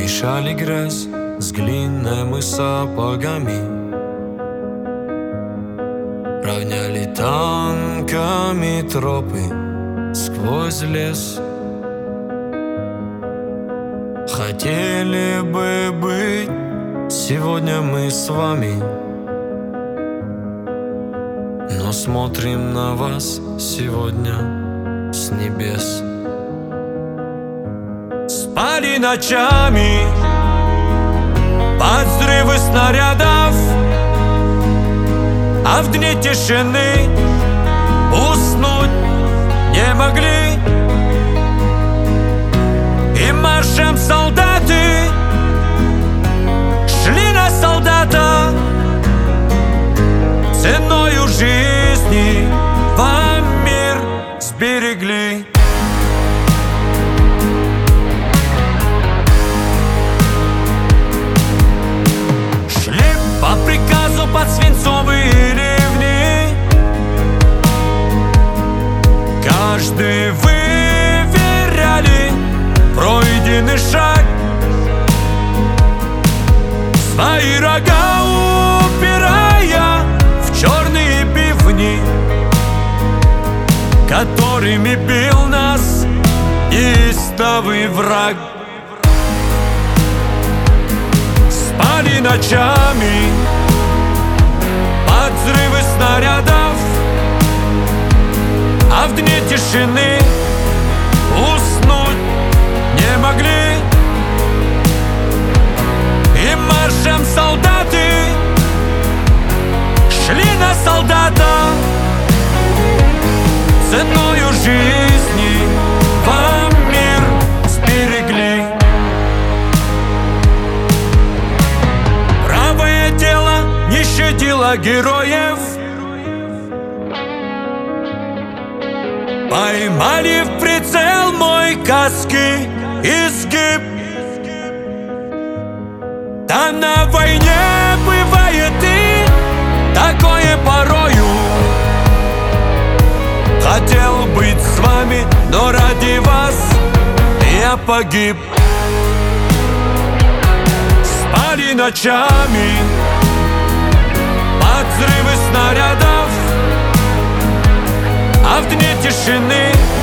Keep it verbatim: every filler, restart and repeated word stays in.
Мешали грязь с глиняными сапогами, равняли танками тропы сквозь лес. Хотели бы быть сегодня мы с вами, но смотрим на вас сегодня с небес. Спали ночами под взрывы снарядов, а в дни тишины уснуть не могли. И маршем солдаты шли на солдата, ценою жизни вам мир сберегли. Шли по приказу под свинцовые ливни, каждый выверяли пройденный шаг, свои рога упирая в черные бивни, которыми бил нас неистовый враг. Спали ночами под взрывы снарядов, а в дни тишины уснуть не могли. И маршем солдаты шли на солдата, ценою жизни вам мир сберегли. Правое дело не щадило героев, поймали в прицел мой каски изгиб. Да на войне бывает и такое порою. Хотел быть с вами, но ради вас я погиб. Спали ночами под взрывы снарядов, а в дни тишины